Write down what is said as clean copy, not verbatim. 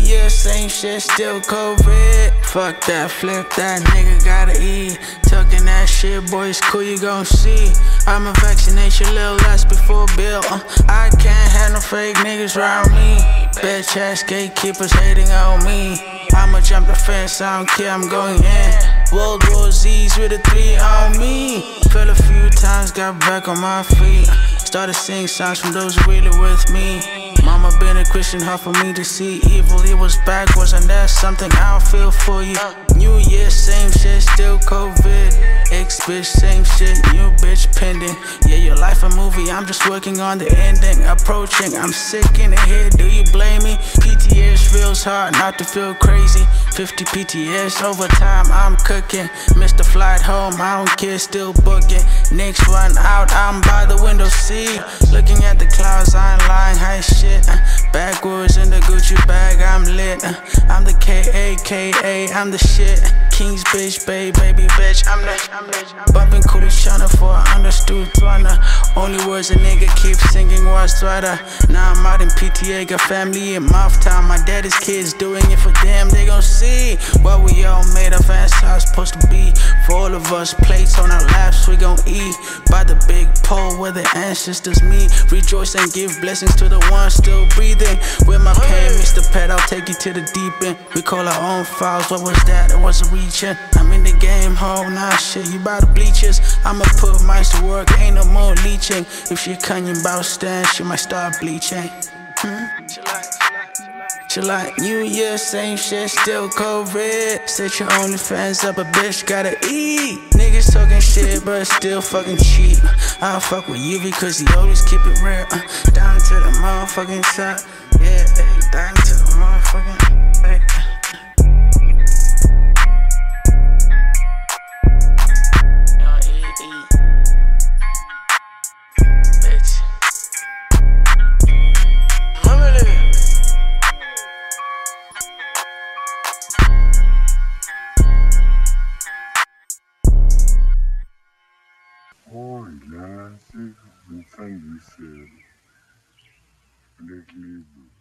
year, same shit, still COVID. Fuck that, flip that, nigga gotta eat. Tucking that shit, boy, it's cool, you gon' see. I'ma vaccinate your little ass before bill. I can't have no fake niggas around me. Bitch ass gatekeepers hating on me. I'ma jump the fence, I don't care, I'm going in. World War Z's with a 3 on me. Fell a few times, got back on my feet. Started singing songs from those who really with me. Mama been a Christian, hard for me to see evil. It was backwards and that's something I'll feel for you. New Year, same shit, still COVID. Ex-bitch, same shit, new bitch pending. Yeah, your life a movie, I'm just working on the ending. Approaching, I'm sick in the head, do you blame me? PTS feels hard not to feel crazy. 50 PTS over time, I'm cooking. Missed the flight home, I don't care, still booking. Next one out, I'm by the window seat. Looking at the clouds, I ain't lying, high shit. Backwards in the Gucci bag, I'm lit. I'm the K.A.K.A., I'm the shit. King's bitch, baby bitch, I'm the bumping coolie tryna for an understood runner. Only words a nigga keep singing was threader. Now I'm out in PTA, got family in mouth town. My daddy's kids doing it for them, they gon' see what we all made of and how it's supposed to be. For all of us, plates on our laps, we gon' eat by the big pole where the ancestors meet. Rejoice and give blessings to the ones still breathing. With my pen, Mr. Pet, I'll take you to the deep end. We call our own files, what was that? It was a reaching. I'm in the game, ho, nah shit, you by the bleachers. I'ma put mice to work, ain't no more leeching. If she Kanye bout stand, she might start bleaching. She like New Year, same shit, still COVID. Set your OnlyFans up, a bitch gotta eat. Niggas talking shit, but still fucking cheap. I'll fuck with you because he always keep it real. Down to the motherfucking top, yeah, ay, down to the motherfucking, ay. Oi, lá, você não faz isso, sério. Olha que lindo.